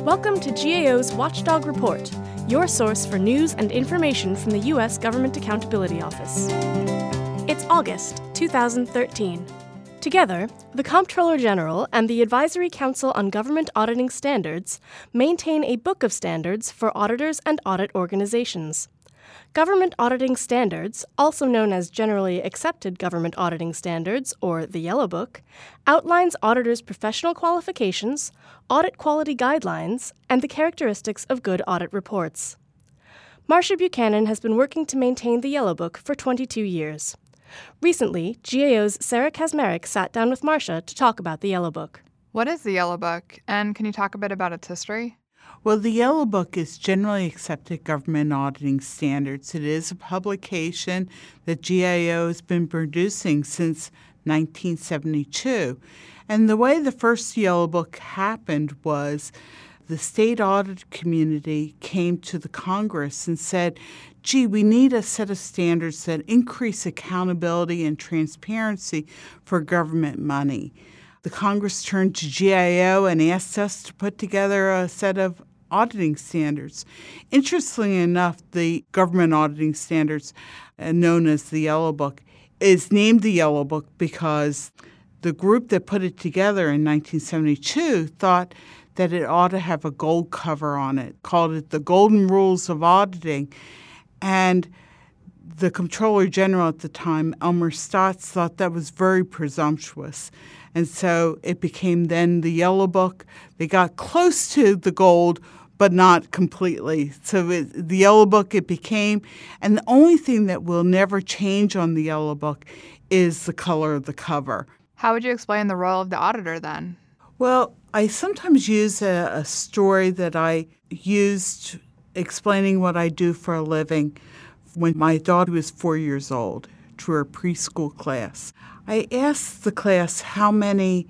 Welcome to GAO's Watchdog Report, your source for news and information from the U.S. Government Accountability Office. It's August 2013. Together, the Comptroller General and the Advisory Council on Government Auditing Standards maintain a book of standards for auditors and audit organizations. Government Auditing Standards, also known as Generally Accepted Government Auditing Standards, or the Yellow Book, outlines auditors' professional qualifications, audit quality guidelines, and the characteristics of good audit reports. Marcia Buchanan has been working to maintain the Yellow Book for 22 years. Recently, GAO's Sarah Kazmarek sat down with Marcia to talk about the Yellow Book. What is the Yellow Book, and can you talk a bit about its history? Well, the Yellow Book is Generally Accepted Government Auditing Standards. It is a publication that GAO has been producing since 1972. And the way the first Yellow Book happened was the state audit community came to the Congress and said, gee, we need a set of standards that increase accountability and transparency for government money. The Congress turned to GAO and asked us to put together a set of auditing standards. Interestingly enough, the government auditing standards, known as the Yellow Book, is named the Yellow Book because the group that put it together in 1972 thought that it ought to have a gold cover on it, called it the Golden Rules of Auditing. And the Comptroller General at the time, Elmer Stotts, thought that was very presumptuous. And so it became then the Yellow Book. They got close to the gold, but not completely. So the Yellow Book it became. And the only thing that will never change on the Yellow Book is the color of the cover. How would you explain the role of the auditor then? Well, I sometimes use a story that I used explaining what I do for a living when my daughter was 4 years old, to her preschool class. I asked the class how many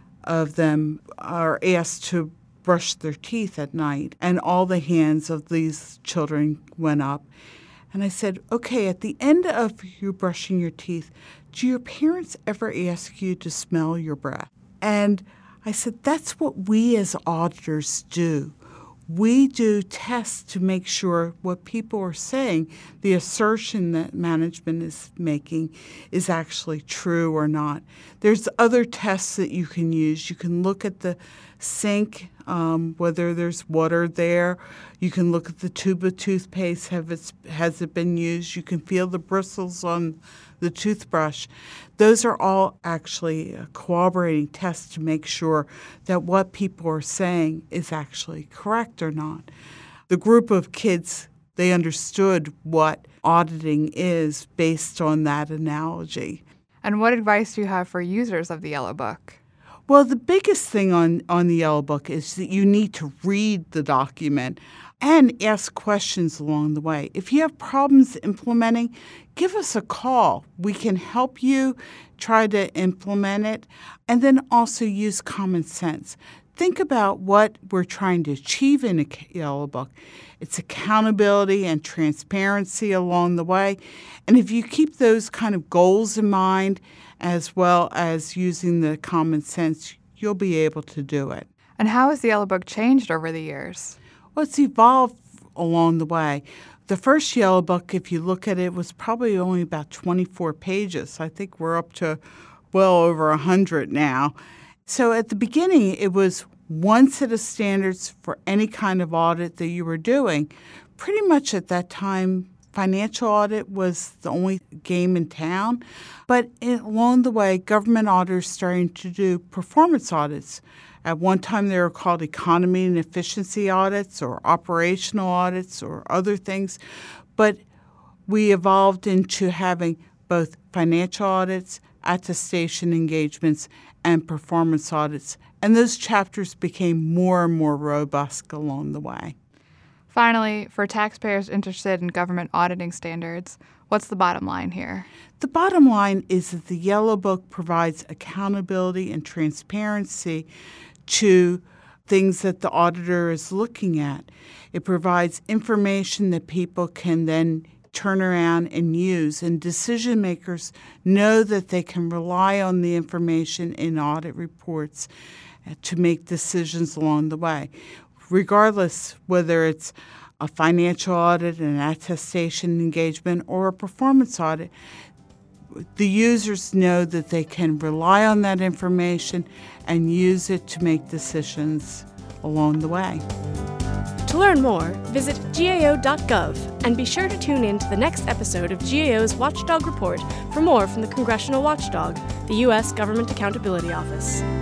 of them are asked to brush their teeth at night, and all the hands of these children went up. And I said, okay, at the end of you brushing your teeth, do your parents ever ask you to smell your breath? And I said, that's what we as auditors do. We do tests to make sure what people are saying, the assertion that management is making, is actually true or not. There's other tests that you can use. You can look at the sink, whether there's water there. You can look at the tube of toothpaste, has it been used. You can feel the bristles on the toothbrush. Those are all actually corroborating tests to make sure that what people are saying is actually correct or not. The group of kids, they understood what auditing is based on that analogy. And what advice do you have for users of the Yellow Book? Well, the biggest thing on the Yellow Book is that you need to read the document and ask questions along the way. If you have problems implementing, give us a call. We can help you try to implement it, and then also use common sense. Think about what we're trying to achieve in a Yellow Book. It's accountability and transparency along the way. And if you keep those kind of goals in mind, as well as using the common sense, you'll be able to do it. And how has the Yellow Book changed over the years? Well, it's evolved along the way. The first Yellow Book, if you look at it, was probably only about 24 pages. I think we're up to well over 100 now. So at the beginning, it was one set of standards for any kind of audit that you were doing. Pretty much at that time, financial audit was the only game in town. But along the way, government auditors started to do performance audits. At one time, they were called economy and efficiency audits or operational audits or other things. But we evolved into having both financial audits, attestation engagements, and performance audits. And those chapters became more and more robust along the way. Finally, for taxpayers interested in government auditing standards, what's the bottom line here? The bottom line is that the Yellow Book provides accountability and transparency to things that the auditor is looking at. It provides information that people can then turn around and use, and decision makers know that they can rely on the information in audit reports to make decisions along the way. regardless whether it's a financial audit, an attestation engagement, or a performance audit, the users know that they can rely on that information and use it to make decisions along the way. To learn more, visit gao.gov and be sure to tune in to the next episode of GAO's Watchdog Report for more from the Congressional Watchdog, the U.S. Government Accountability Office.